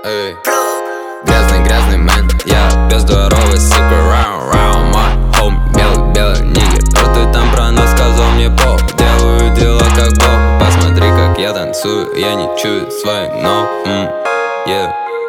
Эй. Грязный мэн, я пес здоровый, сука, round мой home, белый нигер. Что ты там про нас сказал, мне пох. Делаю дела как бог. Посмотри, как я танцую, я не чую своих ног. Yeah.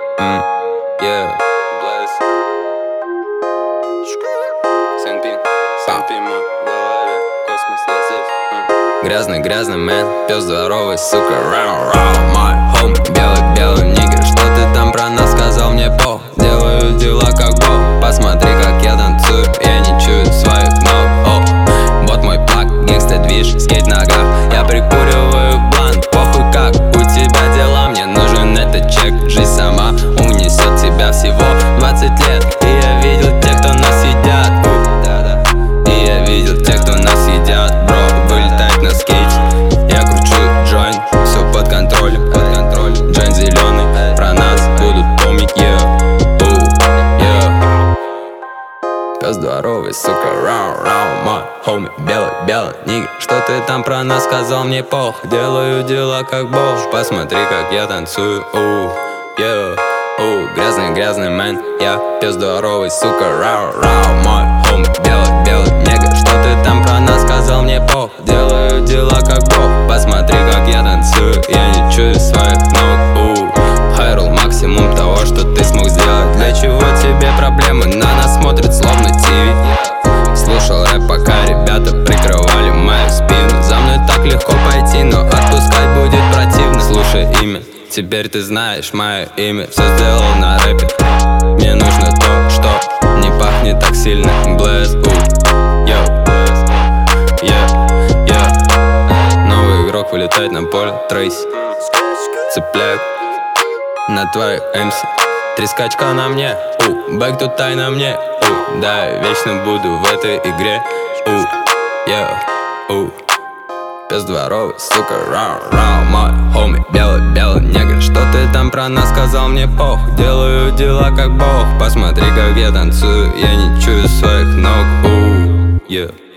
Грязный мэн, пес здоровый, сука, round мой home, белый нигер. Что ты там про нас сказал, мне пох. Делаю дела как бог. Посмотри, как я танцую, я не чую своих ног. Вот мой плак, гангста движ, скейт нога. Я прикуриваю блант, похуй как у тебя дела. Мне нужен этот чек, жизнь сама унесет тебя всего 20 лет. И я видел тех, кто нас едят. И я видел тех, кто нас едят, бро. Вылетает на скейте, я кручу джойнт, все под контролем. Джойнт зеленый, про нас будут помнить, Пес здоровый, сука, round мой homie, белый нигер. Что ты там про нас сказал, мне пох. Делаю дела как бог. Посмотри, как я танцую, Грязный мэн, я пес здоровый, сука, round мой homie, белый нигер. Что ты там про нас сказал, мне пох. Делаю дела как бог. Посмотри, как я танцую, я не чую своих ног. Хайрул максимум того, что ты смог сделать. Для чего тебе проблемы? На нас смотрят словно ТВ. Слушал рэп, пока ребята прикрывали мою спину. За мной так легко пойти, но отпускать будет противно. Слушай имя, теперь ты знаешь мое имя. Все сделал на рэпе. Мне нужно то, что не пахнет так сильно. Блэс, Новый игрок вылетает на поле, Трейси. Цепляю на твоих МС. 3 скачка на мне, бэк тут тай на мне, да, я вечно буду в этой игре, Пес дворовый, сука, round мой homie, белый нигер. Что ты там про нас сказал, мне пох. Делаю дела как бог. Посмотри, как я танцую, я не чую своих ног,